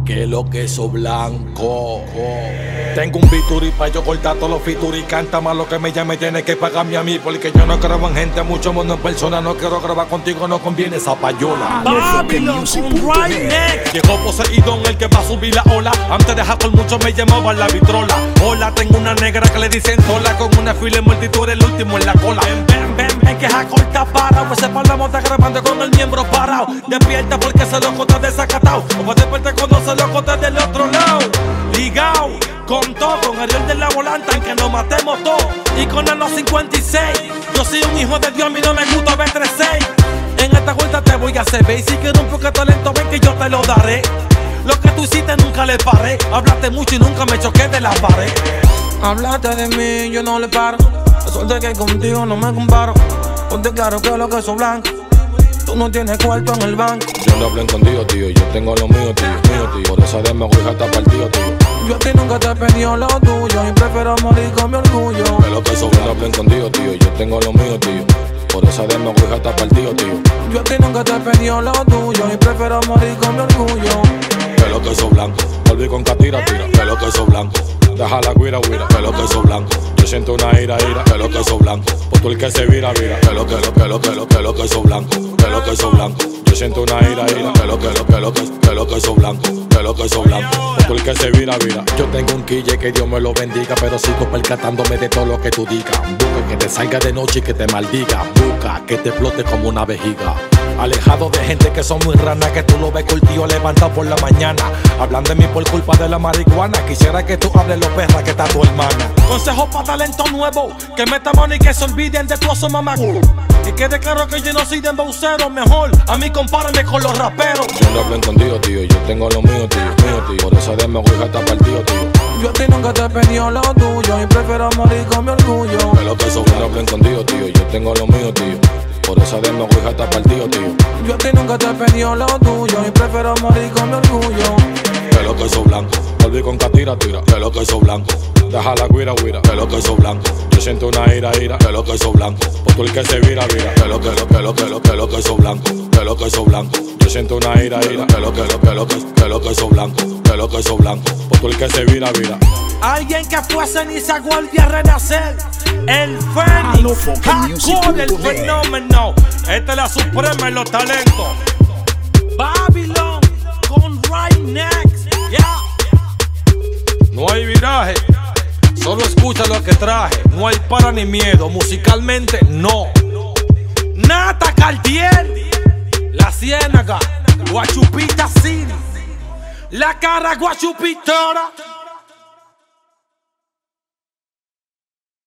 Que lo queso blanco. Tengo un bituri pa' yo cortar todos los fituri. Canta más lo que me llame, tiene que pagarme a mí. Porque yo no grabo en gente, mucho mundo en persona. No quiero grabar contigo, no conviene esa payola. Babylon con Right Next. Llegó Poseidón, el que va a subir la ola. Antes de Jacob mucho me llamaban la vitrola. Hola, tengo una negra que le dicen sola. Con una fila en multitud, el último en la cola. Ven, que Jacob está parado. Ese parlamo está grabando con el miembro parado. Despierta porque se lo conté desacatado. O va a despertar cuando se lo conté del otro lado. Ligao, con todo, con Ariel de la volanta, en que nos matemos todos. Y con el 56, yo soy un hijo de Dios, a mí no me gusta B36. En esta vuelta te voy a hacer ver. Y si quieres un poco de talento, ven que yo te lo daré. Lo que tú hiciste nunca le paré. Hablaste mucho y nunca me choqué de la pared. Hablaste de mí, yo no le paro. La suerte que contigo no me comparo. Ponte claro que lo que soy blanco. Tú no tienes cuarto en el banco. Yo no hablo escondido, tío. Yo tengo lo mío, tío. Por esa demagogia está partido, tío. Yo a ti nunca te he pedido lo tuyo y prefiero morir con mi orgullo. Que lo que sobra no hablo escondido, tío. Yo tengo lo mío, tío. Por esa demagogia está partido, tío. Yo a ti nunca te he pedido lo tuyo y prefiero morir con mi orgullo. Que lo que soy blanco. Volví con catira, tira. Que lo que soy blanco. Deja la guira, que lo que soy blanco. Yo siento una ira, que lo que soy blanco. Por tú el que se vira, que lo que soy blanco. Que lo que soy blanco. Yo siento una ira, que lo que soy blanco. Que lo que soy blanco. Por tú el que se vira. Yo tengo un quille, que Dios me lo bendiga, pero sigo percatándome de todo lo que tú digas. Busca que te salga de noche y que te maldiga. Busca que te explote como una vejiga. Alejado de gente que son muy ranas, que tú lo ves cultivo levantado por la mañana. Hablan de mí por culpa de la marihuana. Quisiera que tú hables lo perra que está tu hermana. Consejo para talento nuevo, que meta mano y que se olviden de tu oso mamá. Y quede claro que yo no soy de embaucero. Mejor a mí compárame con los raperos. Yo no hablo escondido, tío. Yo tengo lo mío, tío. Por esa demagogia está partido, tío. Yo a ti nunca te he pedido lo tuyo y prefiero morir con mi orgullo. Que lo que soy, no hablo escondido, tío. Yo tengo lo mío, tío. Por esa demagogia está partido, tío. Yo a ti nunca te he pedido lo tuyo y prefiero morir con mi orgullo. Que lo que soy blanco. Volví con catira, tira. Que lo que soy blanco. Deja la guira, que lo que soy blanco. Yo siento una ira, que lo que soy blanco. Por tú el que se vira, que lo que soy blanco. Que lo que soy blanco. Yo siento una ira, que lo que soy blanco. Que lo que soy blanco. Por tú el que se vira. Alguien que fue ceniza vuelve a renacer. El Fénix, Hardcore, el fenómeno. Esta es la suprema en los talentos. Babylon con Right Next. Yeah. No hay viraje, solo escucha lo que traje. No hay para ni miedo, musicalmente no. Nata Cartier, La Ciénaga, Guachupita City, La Cara Guachupitora.